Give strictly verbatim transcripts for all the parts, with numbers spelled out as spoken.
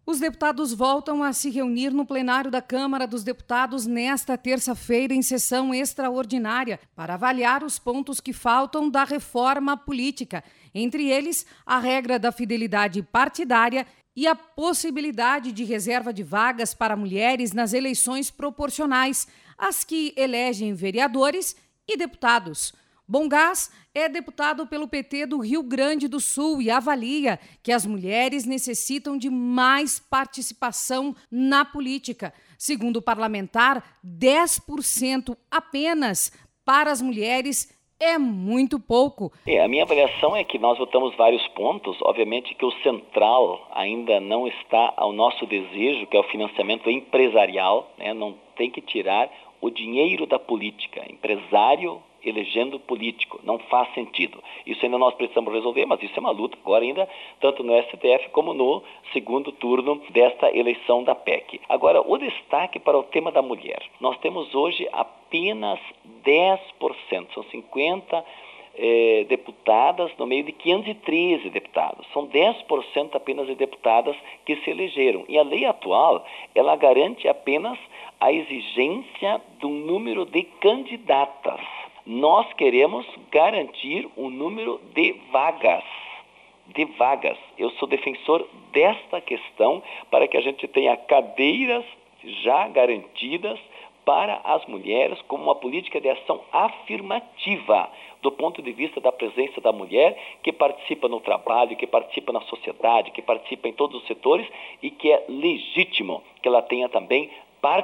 Os deputados voltam a se reunir no plenário da Câmara dos Deputados nesta terça-feira em sessão extraordinária para avaliar os pontos que faltam da reforma política, entre eles a regra da fidelidade partidária e a possibilidade de reserva de vagas para mulheres nas eleições proporcionais, as que elegem vereadores e deputados. Bongás é deputado pelo P T do Rio Grande do Sul e avalia que as mulheres necessitam de mais participação na política. Segundo o parlamentar, dez por cento apenas para as mulheres é muito pouco. É, a minha avaliação é que nós votamos vários pontos, obviamente que o central ainda não está ao nosso desejo, que é o financiamento empresarial, né? Não tem que tirar o dinheiro da política, empresário elegendo político, não faz sentido. Isso ainda nós precisamos resolver, mas isso é uma luta agora ainda, tanto no S T F como no segundo turno desta eleição da P E C. Agora, o destaque para o tema da mulher. Nós temos hoje apenas dez por cento, são cinquenta eh, deputadas no meio de quinhentos e treze deputados. São dez por cento apenas de deputadas que se elegeram. E a lei atual, ela garante apenas a exigência do número de candidatas. Nós queremos garantir o número de vagas, de vagas. Eu sou defensor desta questão para que a gente tenha cadeiras já garantidas para as mulheres como uma política de ação afirmativa do ponto de vista da presença da mulher que participa no trabalho, que participa na sociedade, que participa em todos os setores e que é legítimo que ela tenha também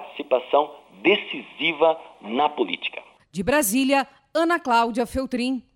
participação decisiva na política. De Brasília, Ana Cláudia Feltrin.